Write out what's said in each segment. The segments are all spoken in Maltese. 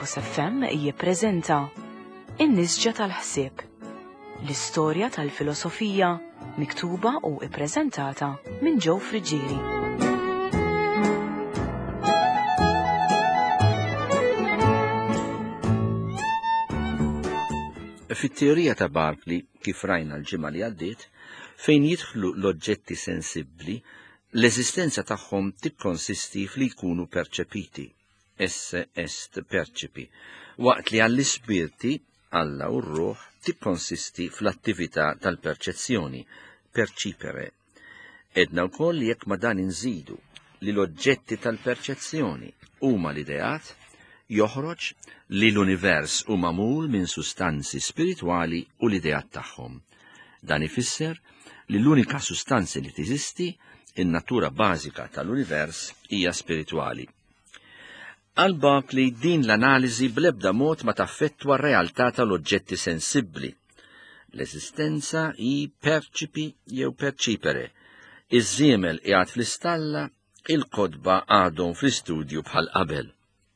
Logos FM jippreżenta In-Nisġa tal-Ħsieb, l-istorja tal-filosofija miktuba u ippreżentata minn Joe Friġġieri. Fit-teorija ta' Berkeley, kif rajna l-ġimgħa li għaddiet, fejn jidħlu l-oġġetti sensibbli, l-eżistenza tagħhom tikkonsisti fli jkunu perċepiti, esse est perċepi, waqt li għall-ispirti, Alla u r-ruħ, tikkonsisti fl-attività tal-perċezzjoni, perċipere. Edna wkoll li jekk ma dan inżidu li l-oġġetti tal-perċezzjoni huma l-ideat, joħroġ li l-univers u mamul minn sustanzi spiritwali u l-ideat tagħhom. Dan ifisser li l-unika sustanzi li tiżisti, in-natura bażika tal-univers, hija spiritwali. Għal Berkeley din l-analiżi bl-ebda mod ma taffettwa r-realtà tal-oġġetti sensibbli. L-eżistenza hi perċipi jew perċipere. Iż-żiemel qiegħed fl-istalla, il-kodba għadhom fl-istudju bħal qabel.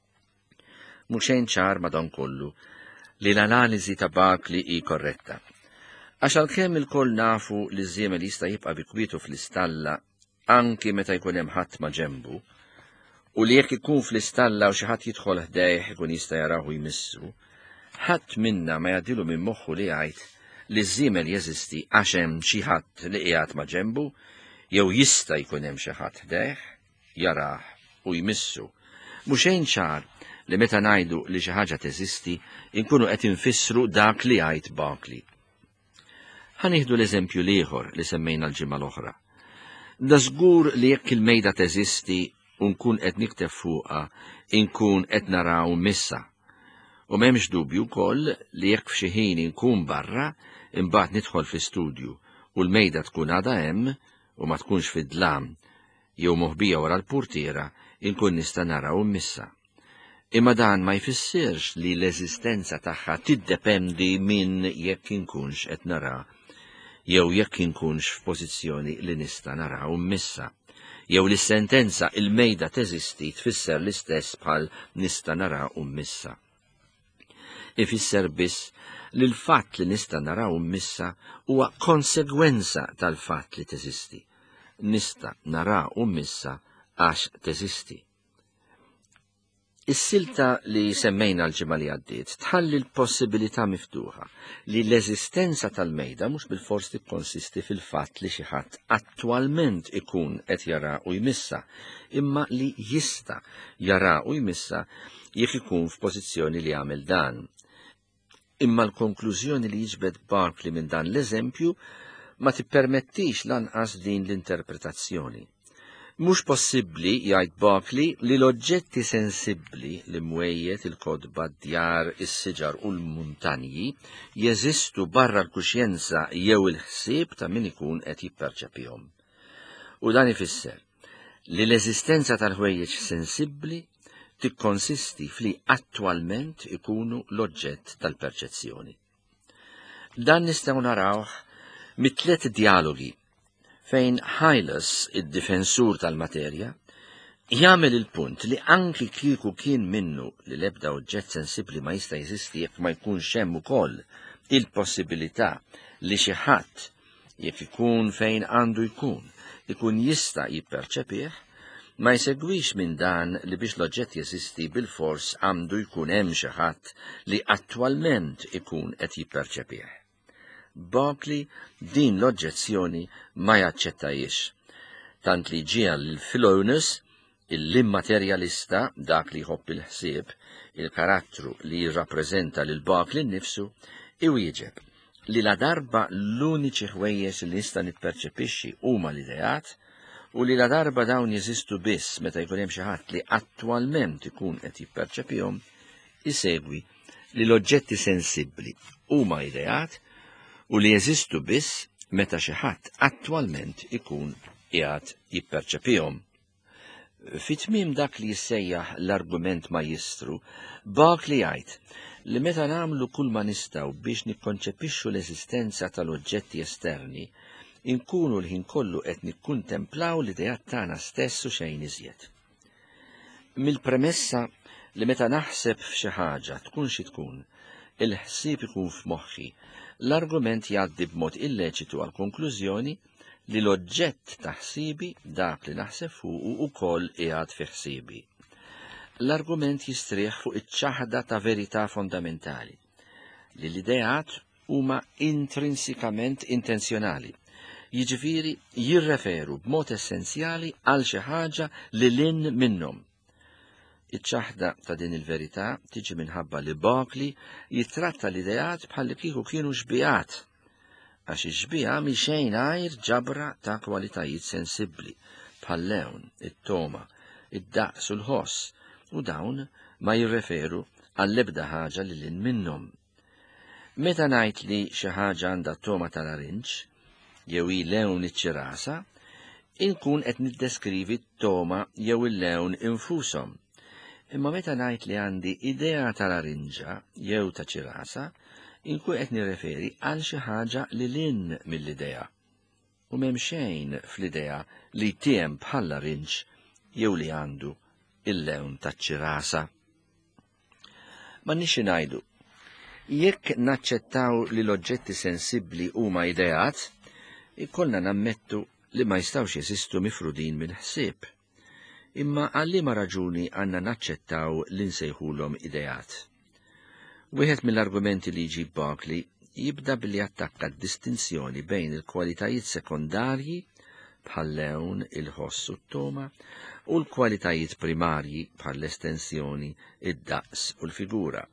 Mhux xejn ċar madankollu li l-analiżi ta' Berkeley hi korretta. Għax għalkemm il-koll nafu li ż-żiemel jista' jibqa' bikwietu fl-istalla anki meta jkun hemm ħadd ma' ġenbu, u li jekk ikun fl-istalla u xi ħadd jidħol ħdejh ikun jista' jarahu jmissu, ħadd minna ma jgħaddilu minn moħħu li jgħid li ż-żiemel jeżisti għax hemm xi ħadd li qiegħed ma' ġenbu, jew jista' jkun hemm xi ħadd ħdejh, jarah u jmissu. Mhux xejn ċar li meta ngħidu li xi ħaġa teżisti, inkunu qed infissru dak li jgħid Berkeley. Ħanieħdu l-eżempju ieħor li semmejna l-ġimgħa l-oħra. Da żgur li jekk il-mejda teżisti u nkun qed nikteb fuqha, inkun qed naraw missa. U m'hemmx dubju wkoll li jekk f'xi ħin inkun barra, imbagħad nidħol fl-istudju u l-mejda tkun għadha hemm u ma tkunx fid-dlam jew moħbija wara l-purtiera, inkun nista' naraw missa. Imma dan ma jfissirx li l-eżistenza tagħha tiddependi minn jekk inkunx qed nara, jew jekk inkunx f'pożizzjoni li nista' naraw missa. Jew li s-sentenza il-mejda teżisti tfisser l-istess bħal nista' naraw missa. Ifisser biss li l-fatt li nista' naraw missa huwa konsegwenza tal-fatt li teżisti. Nista' naraw missa għax teżisti. Is-silta li semmejna l-ġimgħa li għaddiet tħalli l-possibilità miftuħa li l-eżistenza tal-mejda mhux bil-fors tikkonsisti fil-fatt li xi ħadd attwalment ikun qed jara u jmissa, imma li jista' jara u jmissa jekk ikun f'pożizzjoni li jagħmel dan. Imma l-konklużjoni li jiġbed Berkeley minn dan l-eżempju ma tippermettix lanqas din l-interpretazzjoni. Mhux possibbli, jgħid Berkeley, li l-oġġetti sensibbli li mwejjed il-kodba, d-djar, is-siġar u l-muntanji jeżistu barra l-kuxjenza jew il-ħsieb ta' min ikun qed jipperċepihom. U dan ifisser li l-eżistenza tal-ħwejjeġ sensibbli tikkonsisti fli attwalment ikunu l-oġġett tal-perċezzjoni. Dan nistgħu narawh mit-tliet dialogi fejn Hylas, id-difensur tal-materja, jagħmel il-punt li anki kieku kien minnu li l-ebda oġġett sensibbli ma jista' jeżisti jekk ma jkunx hemm ukoll il-possibilità li xi ħadd jekk ikun fejn għandu ikun jista' jipperċepih, ma jsegwix minn dan li biex l-oġġett jeżisti bil-fors għandu jkun hemm xi ħadd li attwalment ikun qed jipperċepih. Berkeley din l-oġġezzjoni ma jaċċettajiex, tant li ġie l-Philonous, l-immaterjalista, dak li jħobb il-ħsieb, il-karattru li jirrappreżenta lil Berkeley nnifsu, iwieġeb li la darba l-uniċi ħwejjeġ li nista' nipperċepixxi huma l-ideat u li la darba dawn jeżistu biss meta jkun hemm xi ħadd li attwalment ikun qed jipperċepihom, isegwi li l-oġġetti sensibbli huma ideat u li jeżistu biss meta xi ħadd attwalment ikun qiegħed jipperċepihom. Fit-tmiem dak li jissejjaħ l-argument maġistru, Berkeley jgħid li meta nagħmlu kull ma nistgħu biex nikkonċepixxu l-eżistenza tal-oġġetti esterni, inkunu l-ħin kollu qed nikkuntemplaw l-idejat tagħna stess u xejn iżjed. Mill-premessa li meta naħseb f'xi ħaġa tkun xi tkun, il-ħsieb ikun f'moħħi, l-argument jgħaddi b'mod illeċitu għal konklużjoni li l-oġġett ta' ħsibi dak li naħseb fuq ukoll qiegħed fi ħsibi. L-argument jistrieħ fuq iċ-ċaħda ta' verità fondamentali li l-ideat huma intrinsikament intenzjonali, jiġifieri jirreferu b'mod essenzjali għal xi ħaġa li lin minnhom. Iċ-ċaħda ta' din il-verità tiġi minħabba li Berkeley jitratta l-ideat bħalli kieku kienu xbijat, għax iġbija mi xejn għajr ġabra ta' kwalitajiet sensibbli bħal-lewn, it-toma, id-daqs u l-ħoss, u dawn ma jirreferu għall-ebda ħaġa li lin minnhom. Meta ngħid li xi ħaġa għandha toma tal-arinġ, jew hi lewn iċ-ċirasa, inkun qed niddeskrivi t-toma jew il-lewn infushom. Imma meta ngħid li għandi idea tal-arinġa jew ta' ċirasa, inkun qed nirreferi għal xi ħaġa li lin mill-idea. U m'hemm xejn fl-idea li tiem bħall-arinġ jew li għandu il-lewn taċ-ċirasa. Ma nixi ngħidu, jekk naċċettaw li l-oġġetti sensibbli huma ideat, ikollna nammettu li ma jistgħux jeżistu mifrudin mill-ħsieb. Imma għalliema raġuni għandna naċċettaw li nsejħulhom ideat. Wieħed mill-argumenti li jġib Berkeley jibda billi attakka d-distinzjoni bejn il-kwalitajiet sekondarji bħal-lewn, il-ħoss u t-toma u l-kwalitajiet primarji bħall-estensjoni, id-daqs u l-figura.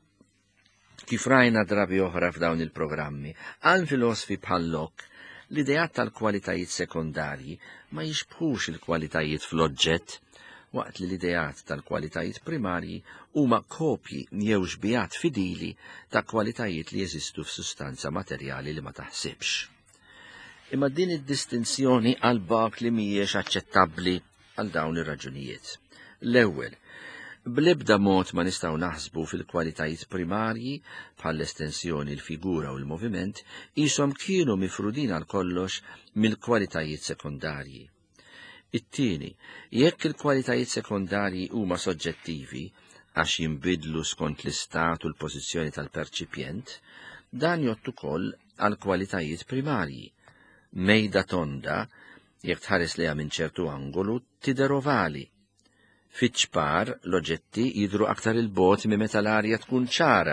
Kif rajna drabi oħra f'dawn il-programmi, għal filosofi bħal Locke, l-idejat tal-kwalitajiet sekondarji ma jixbħux il-kwalitajiet fl-oġġett, waqt li l-idejat tal-kwalitajiet primarji huma kopji jew xbijat fidili ta' kwalitajiet li jeżistu f'sustanza materjali li ma taħsibx. Imma din id-distinzjoni għal Berkeley mhijiex aċċettabbli għal dawn ir-raġunijiet. L-ewwel, bl-ebda mod ma nistgħu naħsbu fil-kwalitajiet primarji bħall-estensjoni, l-figura u l-moviment ishom kienu mifrudin għal kollox mill-kwalitajiet sekondarji. It-tieni, jekk il-kwalitajiet sekondarji huma soġġettivi għax jinbidlu skont l-istat u l-pożizzjoni tal-perċipjent, dan jgħod ukoll għal kwalitajiet primarji. Mejda tonda, jekk tħares liha minn ċertu angolu, tidher ovali. Fiċ-ċpar l-oġġetti jidhru aktar il-bogħod minn meta l-arja tkun ċara,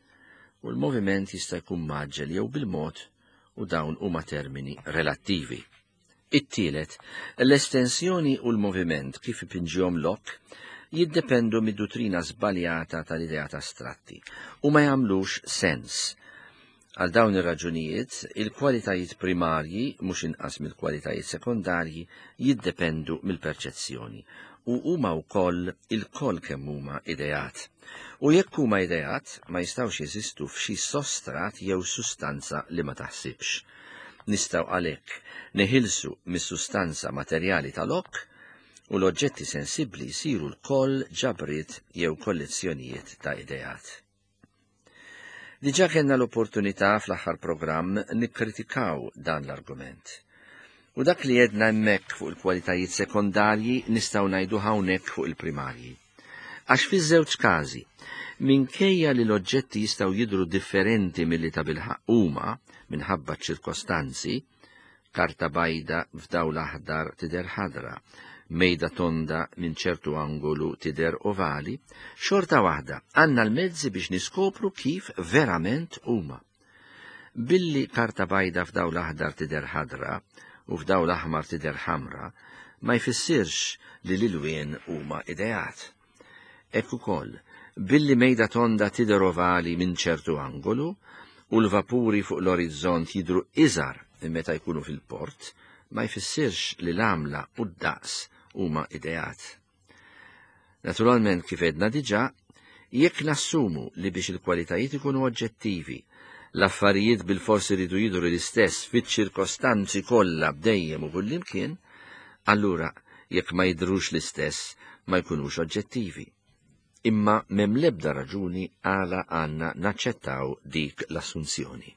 u l-moviment jista' jkun maġġel jew bil-mod, u dawn huma termini relattivi. It-tielet, l-estensjoni u l-moviment kif ipinġihom Locke jiddependu mid-dottrina żbaljata tal-ideat astratti u ma jagħmlux sens. Għal dawn ir-raġunijiet, il-kwalitajiet primarji mhux inqas mill-kwalitajiet sekondarji jiddependu mill-perċezzjoni u huma wkoll il-koll kemm huma ideat. U jekk huma ideat ma jistgħux jeżistu f'xi sostrat jew sustanza li ma taħsibx. Nistgħu għalhekk neħilsu mis-sustanza materjali ta' Locke u l-oġġetti sensibbli jsiru l-koll ġabriet jew kollezzjonijiet ta' ideat. Diġà kellna l-opportunità fl-aħħar programm nikkritikaw dan l-argument. U dak li jedna hemmhekk fuq il-kwalitajiet sekondarji nistgħu ngħidu hawnhekk fuq il-primarji. Għax fiż-żewġ każi, minkejja li l-oġġetti jistgħu jidhru differenti milli ta' bilħaq huma minħabba ċirkostanzi, karta bajda f'dawl aħdar tidher ħadra, mejda tonda minn ċertu angolu tidher ovali, xorta waħda għandna l-mezzi biex niskopru kif verament huma. Billi karta bajda f'dawl aħdar tidher ħadra u f'dawl aħmar tidher ħamra, ma jfissirx li l-ilwien huma ideat. Hekk ukoll, billi mejda tonda tidher ovali minn ċertu angolu u l-vapuri fuq l-orizzont jidhru iżgħar meta jkunu fil-port, ma jfissirx li l-għamla u d-daqs huma ideat. Naturalment kif edna diġà, jekk nassumu li biex il-kwalitajiet ikunu oġġettivi, l-affarijiet bil-forsi ridu jidhru l-istess fiċ-ċirkostanzi kollha bdejjem u kullimkien, allura jekk ma jidhrux l-istess ma jkunux oġġettivi. Imma m'hemm l-ebda raġuni għala għandna naċċettaw dik l-assunzjoni.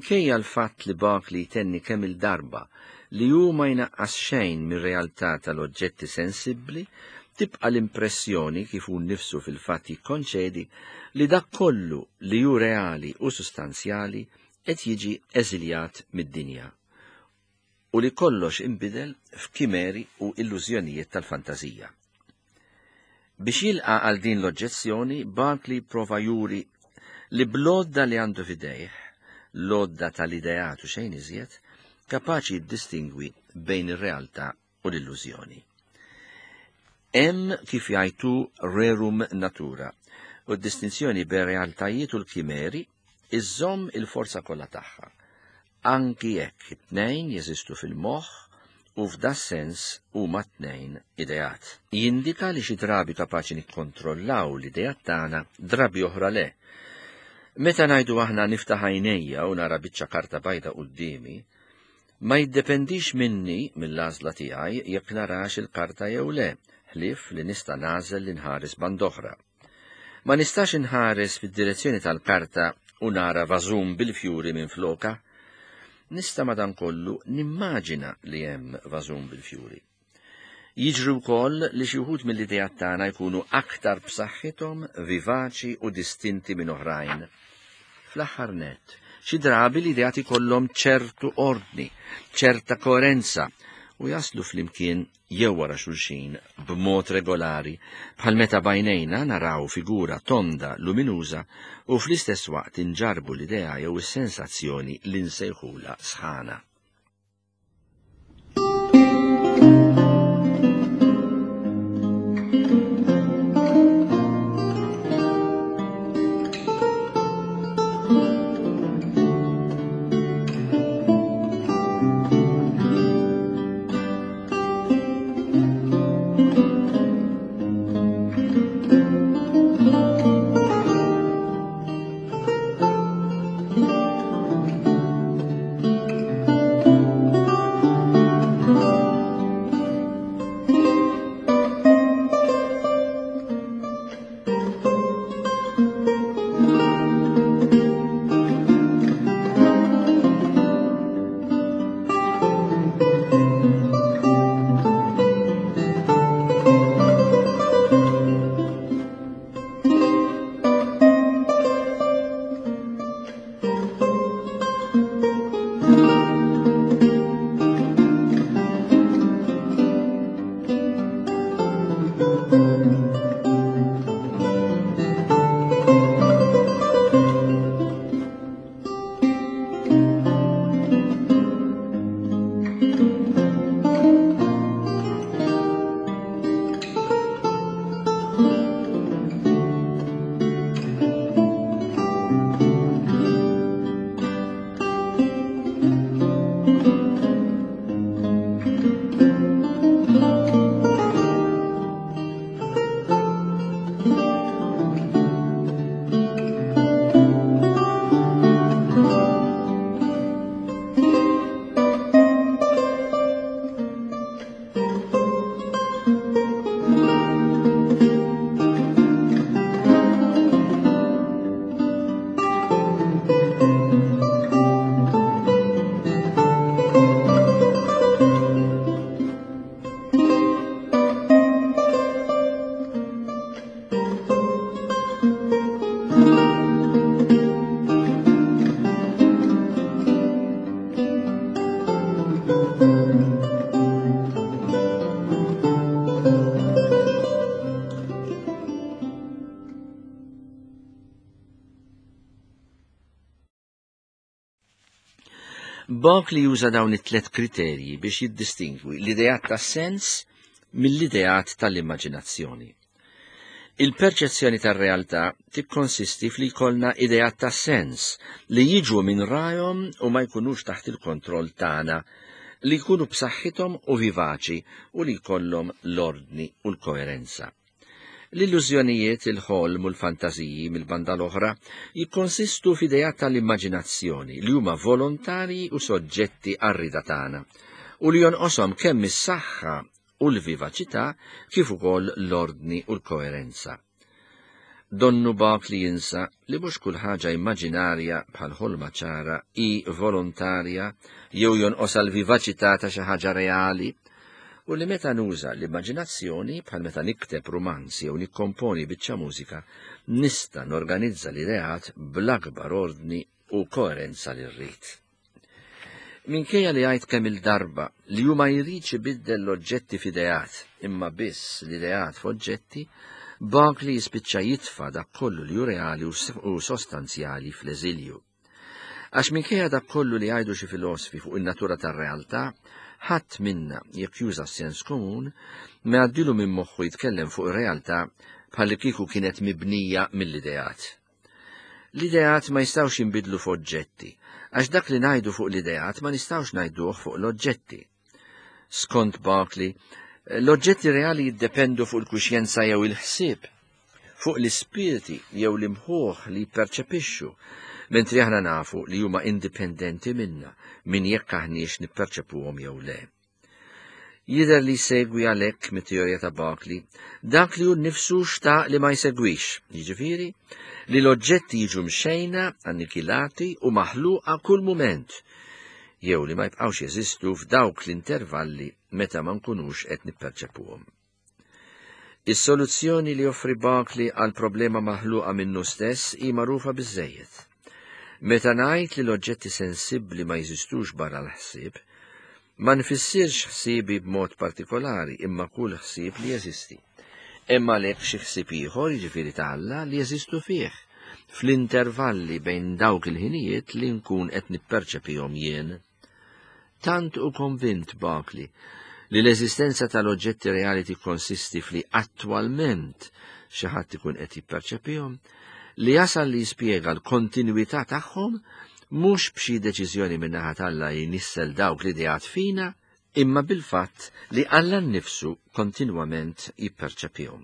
minkejja l-fatt li Berkeley tenni kemm il-darba li hu ma jnaqqas xejn mir-realtà tal-oġġetti sensibbli, tibqa' l-impressjoni kif hu nnifsu fil-fatt jikkonċedi li dak kollu li hu reali u sustanzjali qed jiġi eżiljat mid-dinja u li kollox inbidel f'kimeri u illużjonijiet tal-fantażija. Biex jilqa' għal din l-oġġezzjoni, Berkeley prova juri li bl-għodda li għandu f'idejh, l-għodda tal-ideat u xejn iżjed, kapaċi jiddistingwi bejn ir-realtà u l-illużjoni. Hemm kif jgħidu rerum natura, u d-distinzjoni bejn realtajiet u l-kimeri iżżomm il-forza kollha tagħha. Anki jekk it-tnejn jeżistu fil-moħħ u f'da sens huma t-tnejn ideat. Jindika li xi drabi kapaċi nikkontrollaw l-ideat tagħna, drabi oħra le. Meta ngħidu aħna niftaħ għajnejja u nara biċċa karta bajda qudiemi, ma jiddependix minni mill-għażla tiegħi jekk narax il-karta jew le, ħlief li nista' nagħżel li nħares band oħra. Ma nistax inħares fid-direzzjoni tal-karta u nara vażum bil-fjuri minn floka. Nista' madankollu nimmaġina li hemm vażum bil-fjuri. Jiġri wkoll li xi wħud mill-idejat tagħna jkunu aktar b'saħħithom, vivaċi u distinti minn oħrajn. Fl-aħħar nett, xi drabi l-idejat ikollhom ċertu ordni, ċerta koerenza u jaslu flimkien jew wara xulxin b'mod regolari, bħal meta bajnejna naraw figura tonda luminuża u fl-istess waqt inġarbu l-idea jew is-sensazzjoni li nsejħula sħana. Berkeley juża dawn it-tlet kriterji biex jiddistingwi l-idejat tas-sens mill-idejat tal-immaġinazzjoni. Il-perċezzjoni tar-realtà tikkonsisti fli jkollna idejat tas-sens li jiġu minn rajhom u ma jkunux taħt il-kontroll tagħna, li jkunu b'saħħithom u vivaċi u li jkollhom l-ordni u l-koerenza. L-illużjonijiet, il-ħolm u l-fantażiji mill-banda l-oħra jikkonsistu f'idejat tal-immaġinazzjoni li huma volontari u soġġetti għar-rida tagħna u li jonqoshom kemm is-saħħa u l-vivaċità kif ukoll l-ordni u l-koerenza. donnu Barclay jinsa li mhux kull ħaġa immaġinarja bħal ħolma ċara i volontarja jew jonqos l-vivaċità ta' xi ħaġa reali, u li meta nuża l-immaġinazzjoni bħal meta nikteb romanzi jew nikkomponi biċċa mużika nista' norganizza l-ideat bl-akbar ordni u koerenza li rrid. Minkejja li għajt kemm il-darba li hu ma jridx ibiddel l-oġġetti f'idejat imma biss l-ideat f'oġġetti, Barclay jispiċċa jitfa' dak kollu li hu reali u sostanzjali fl-eżilju. Għax minkejja dak kollu li jgħidu xi filosofi fuq in-natura tar-realtà, ħadd minna jekk juża sens komun ma għaddilu minn moħħu jitkellem fuq ir-realtà bħalli kieku kienet mibnija mill-ideat. L-ideat ma jistgħux jinbidlu f'oġġetti, għax dak li ngħidu fuq l-ideat ma nistgħux ngħiduh fuq l-oġġetti. Skont Barclay, l-oġġetti reali jiddependu fuq il-kuxjenza jew il-ħsieb, fuq l-ispirti jew l-imħuħ li jipperċepixxu, mentri aħna nafu li huma indipendenti minna minn jekk aħniex nipperċepuhom jew le. Jidher li jsegwi għalhekk mit-teorija ta' Barclay dak li hu nnifsu xtaq li ma jsegwix, jiġifieri li l-oġġetti jiġu mxejna, annikilati u maħluqa kull mument, jew li ma jibqgħux jeżistu f'dawk l-intervalli meta ma nkunux qed nipperċepuhom. Is-soluzzjoni li joffri Barclay għal problema maħluqa minnu stess hi magħrufa biżżejjed. Meta ngħid li l-oġġetti sensibbli ma jeżistux barra l-ħsieb, ma nfissirx ħsiebi b'mod partikolari imma kull ħsieb li jeżisti. Imma għalhekk xi ħsieb ieħor jiġifieri ta' Alla li jeżistu fih, fl-intervalli bejn dawk il-ħinijiet li nkun qed nipperċepihom jien. Tant u konvint Barclay li l-eżistenza tal-oġġetti reali tikkonsisti fli attwalment xi ħadd ikun qed jipperċepihom, li jasal li jispjega l-kontinwità tagħhom mhux b'xi deċiżjoni min-naħa t'Alla jinissel dawk l-ideat fina, imma bil-fatt li Alla nnifsu kontinwament jipperċepihom.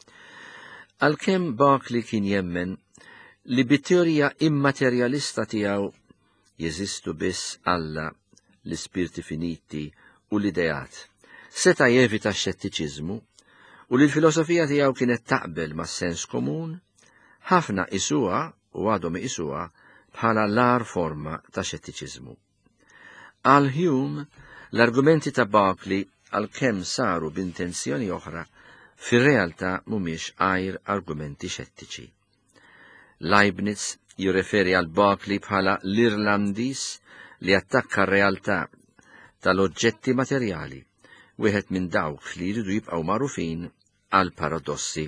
Għalkemm Barclay kien jemmen li bit-teorija immaterjalista tiegħu jeżistu biss Alla, l-ispirti finiti u l-ideat, seta' jevita x-xettiċiżmu u li l-filosofija tiegħu kienet taqbel mas-sens komun, ħafna isuha u għadhom isuha bħala l-ar forma ta' xettiċiżmu. Għal Hume, l-argumenti ta' Barclay għalkemm saru b'intenzjoni oħra, fir-realtà mhumiex għajr argumenti xettiċi. Leibniz jirreferi għal Barclay bħala l-Irlandiż li attakka r-realtà tal-oġġetti materjali, wieħed minn dawk li jridu jibqgħu magħrufin għal paradossi.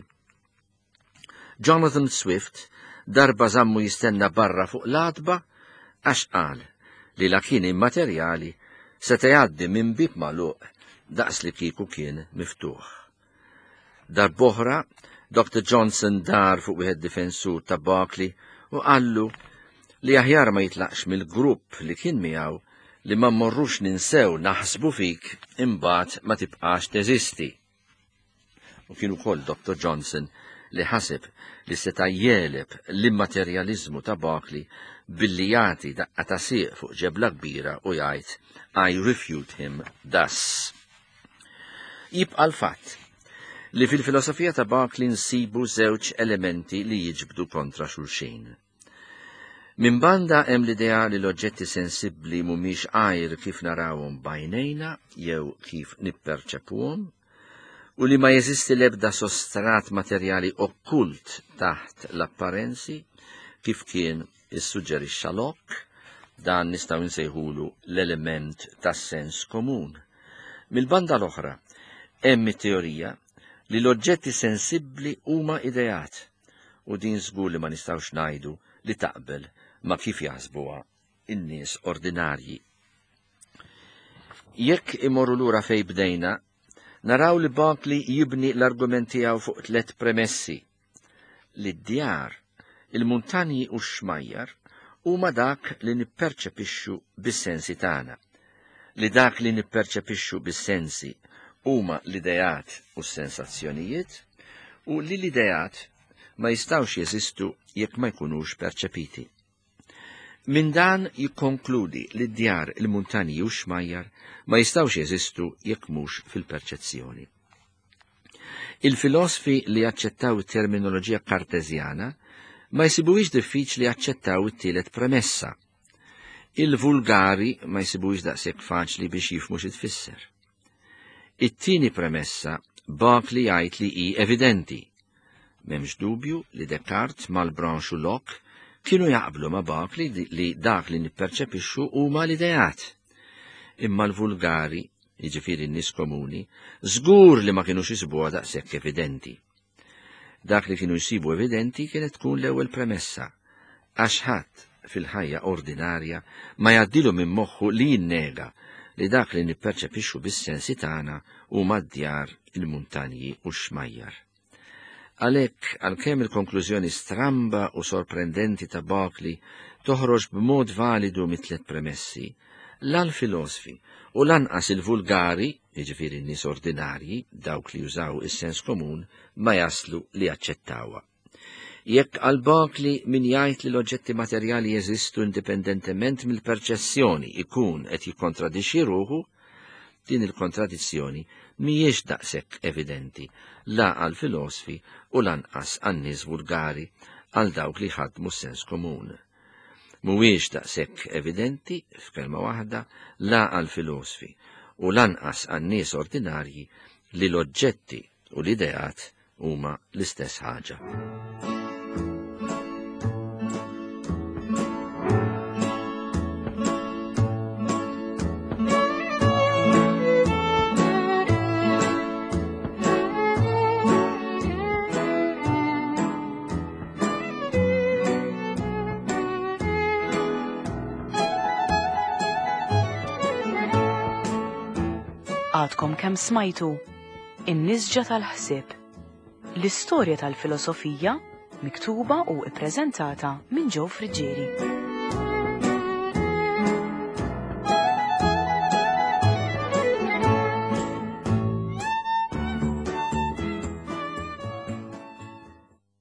Jonathan Swift darba żammu jistenna barra fuq l-għatba għax qal li la kien immaterjali seta' jgħaddi minn bib magħluq daqs li kieku kien miftuħ. Darb'oħra, Dr. Johnson dar fuq wieħed difensur ta' Barclay u qallu li aħjar ma jitlaqx mill-grupp li kien miegħu li ma mmorrux ninsew naħsbu fik imbagħad ma tibqax teżisti. U kien ukoll Dr. Johnson li ħaseb li seta' jeleb l-immaterjaliżmu ta' Barclay billi jagħti daqqa ta' sieq fuq ġebla kbira u jgħid I refute him thus. Jibqa' l-fatt li fil-filosofija ta' Barclay nsibu żewġ elementi li jiġbdu kontra xulxin. Min banda hemm l-idea li l-oġġetti sensibbli mhumiex għajr kif narawhom bajnejna jew kif nipperċepuhom, u li ma jeżisti l-ebda sostrat materjali okkult taħt l-apparenzi, kif kien issuġġerixxa Locke, dan nistgħu nsejħulu l-element tas-sens komun. Mill-banda l-oħra, hemm it-teorija li l-oġġetti sensibbli huma ideat, u din żgur li ma nistgħux ngħidu li taqbel ma kif jaħsbuha in-nies ordinarji. Jekk imorru lura fejn bdejna, naraw li Barclay jibni l-argument tiegħu fuq 3 premessi. Li d-djar, il-muntanji u x-xmajjar huma dak li nipperċepixxu bis-sensi tagħna. Li dak li nipperċepixxu bis-sensi huma l-idejat u s-sensazzjonijiet u li l-idejat ma jistgħux jeżistu jekk ma jkunux perċepiti. Min dan jikkonkludi li d-djar, il-muntanji u x-xmajjar ma jistgħux jeżistu jekk mhux fil-perċezzjoni. Il-filosofi li jaċċettaw it-terminoloġija kartezjana ma jsibuwix diffiċli jaċċettaw it-tielet premessa. Il-vulgari ma jsibuwix daqshekk faċli biex jifhmu xi tfisser. It-tieni premessa Berkeley jgħid li hi evidenti. M'hemmx dubju li Descartes, Malebranche u Locke kienu jaqblu ma' Berkeley li dak li nipperċepixxu huma l-ideat. Imma l-vulgari, jiġifieri n-nies komuni, żgur li ma kinux jisibuha daqshekk evidenti. Dak li kienu jsibu evidenti kienet tkun l-ewwel premessa, għax ħadd fil-ħajja ordinarja ma jgħaddilu minn moħħu li jinnega li dak li nipperċepixxu bis-sensi tagħna huma d-djar, il-muntanji u x-xmajjar. Għalhekk, għalkemm il-konklużjoni stramba u sorprendenti ta' Berkeley toħroġ b'mod validu mit-tliet premessi, l-filosofi u lanqas il-vulgari, jiġifieri n-nies ordinarji, dawk li jużaw is-sens komun, ma jaslu li jaċċettawha. Jekk għal Berkeley min jgħid li l-oġġetti materjali jeżistu indipendentement mill-perċessjoni ikun qed jikkontradixxi ruħu, din il-kontradizzjoni mhijiex daqshekk evidenti la għal filosofi u lanqas għan-nies vulgari għal dawk li ħadmu s-sens komun. Mhuwiex daqshekk evidenti f'kelma waħda la għal filosofi u lanqas għan-nies ordinarji li l-oġġetti u l-ideat huma l-istess ħaġa. Għadkom kemm smajtu in-nisġa tal-ħsieb, l-istorja tal-filosofija miktuba u ippreżentata minn Joe Friġġieri.